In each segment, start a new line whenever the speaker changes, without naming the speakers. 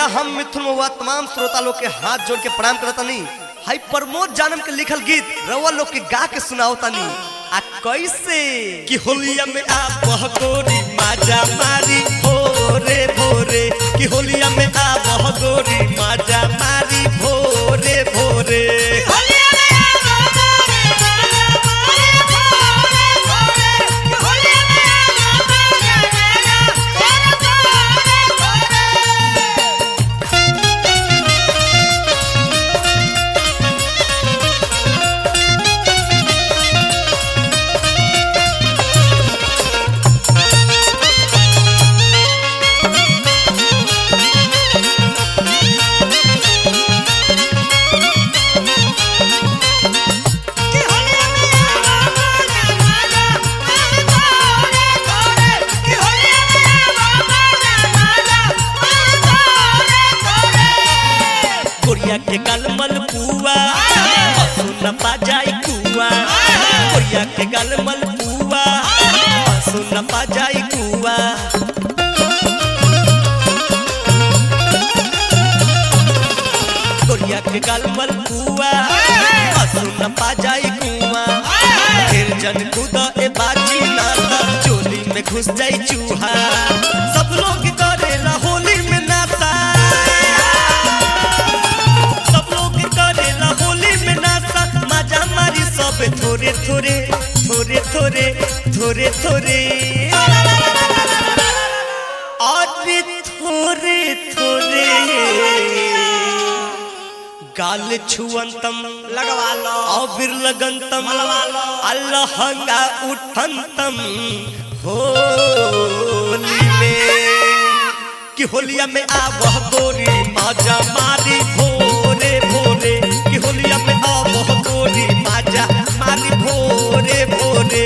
हम मिथुन महुआ तमाम श्रोता लोग के हाथ जोड़ के प्रणाम करतनी। हाई प्रमोद जानम के लिखल गीत रउआ लोग के गा के सुनावतनी। आ कैसे
कि होलिया में आ बहगोरी माजा मारी भोरे भोरे, कि होलिया में आ बहगोरी माजा मारी भोरे भोरे। गोरिया के गलमल पुआ सुन पा जाई कुआ, गोरिया के गलमल पुआ सुन पा जाई कुआ। गोरिया के गलमल पुआ सुन पा जाई कुआ। फिर जन खुद ए बाजी ना चोली में घुस जाई चूहा। सब लोग करेला होली में नाता, थोड़े थोड़े थोड़े थोड़े थोड़े थोड़े अरे थोड़े थोड़े गाल छुअंतम
लगवा लो,
अबिर लगंतम अलहंगा उठंतम होली में। कि होलिया में आ वह गोरी माजा मारी भोरे भोरे, कि होलिया में आ वह गोरी माजा मारी भोरे भोरे।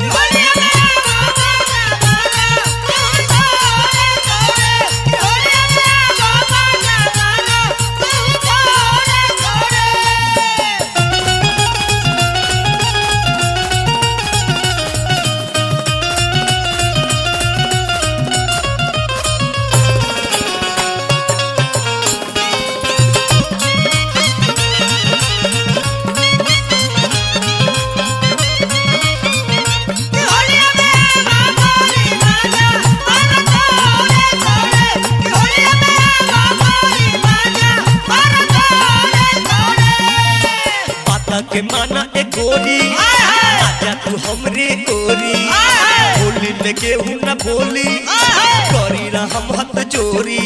के माना ए गोरी आजा तू हमरे गोरी, होली में केहू न बोली करी ना हम हाथ जोरी।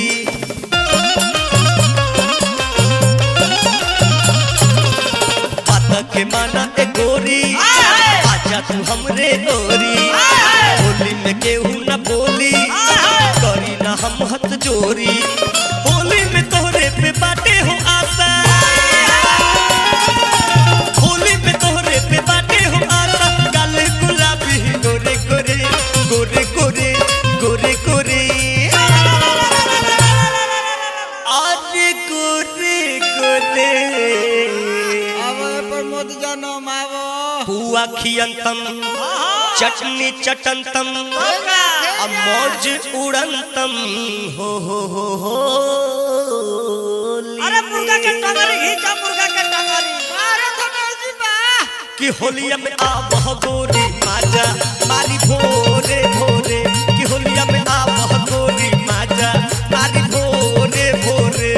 बात के माना ए गोरी आजा तू हमरे गोरी, होली में केहू न बोली करी ना हम हाथ जोरी। होली में तोहरे पे बाटे हो आशा, गोरे गोरे गोरे गोरे आज गोरे गोरे
प्रमोद जनम आवो
हुआ खियंतम चटनी चटंतम मौज उड़ंतम हो हो।
अरे मुर्गा के टंगरी घीचा, मुर्गा के टंगरी। अरे धनौजी बा
कि होलिया में आ वह गोरी माजा मारी भोरे भोरे, कि होलिया में आ वह गोरी माजा मारी भोरे भोरे।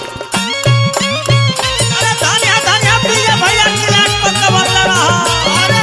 अरे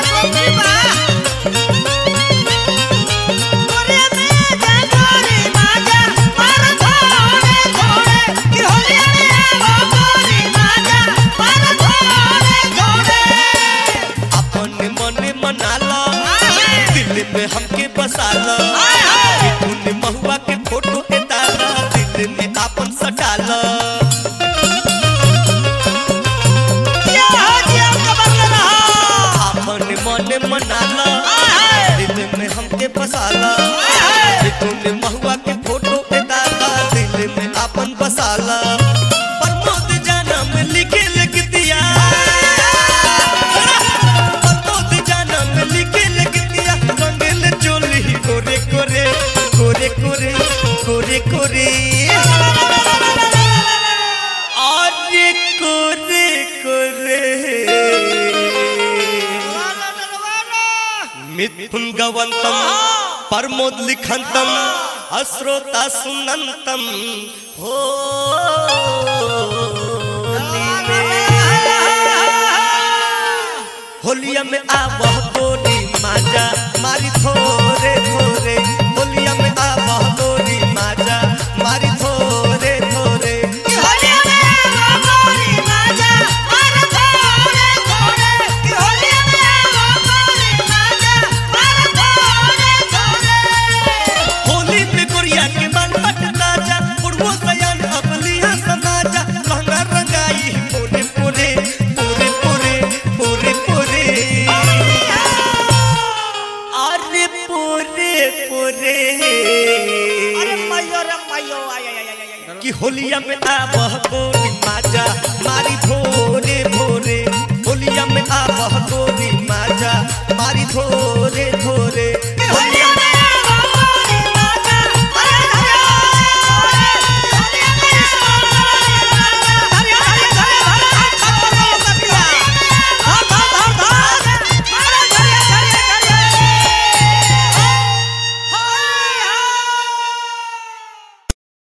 तूने महुआ के फोटो पे दादा दिल में अपन बसाला प्रमोद जानम लिखे लिख दिया प्रमोद जानम लिखे लिख दिया रंगल चोली कोरे कोरे कोरे कोरे कोरे कोरे अरे कोरे कोरे मिथुन गवंतम प्रमोद लिखंतम अश्रोता सुनंतम हो होलिया में आवह गोरी माजा मारी थोरे थोरे होलिया में आवह गोरी माजा मारी थोरे थोरे
होलिया में आवह गोरी माजा मारी थोरे थोरे होलिया में आवह गोरी माजा मारी थोरे थोरे
होली में गोरिया के मन पट ताजा पुरवो सयान अपलिया समाजा लहंगा रंगाई पूरे पूरे पूरे पूरे पूरे पूरे अरे पूरे पूरे
अरे मायो आय
कि होलिया में आवह गोरी माजा मारी थोरे